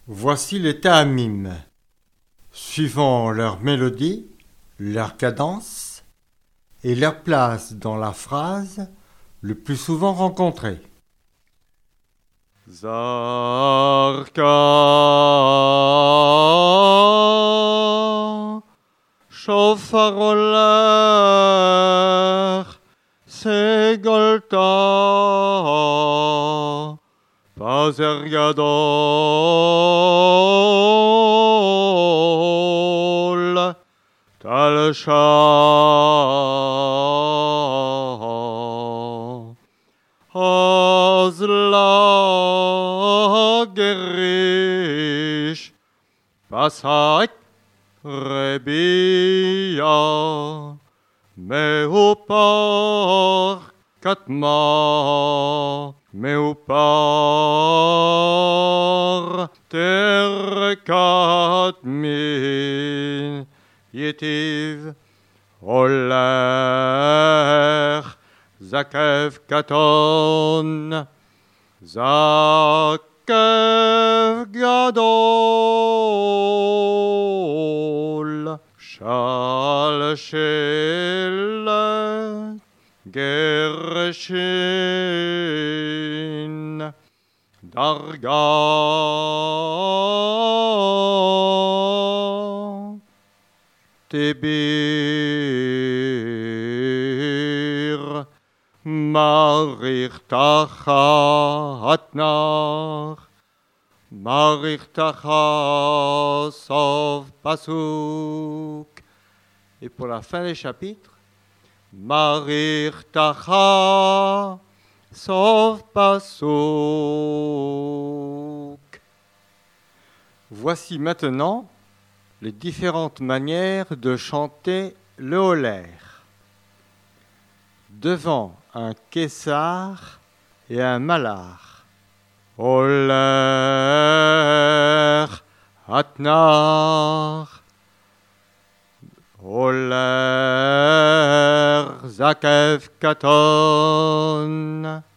Voici les ta'amim, suivant leur mélodie, leur cadence et leur place dans la phrase le plus souvent rencontrée. זרקה שופר הולך סגולתה פזר גדול תלשה אז לגריש פסק רבייה מאופר כתמה מאופר תרקת מין יתיב הולך זקף קטון זקף גדול שלשלת גרשין דרגה תביר מעריך תחת נח מעריך תחת סוף פסוק. Et pour la fin des chapitres, מעריך תחת סוף פסוק. Voici maintenant les différentes manières de chanter le holer. Devant un kessar et un malar. הולך התנ"ך הולך זקף קטון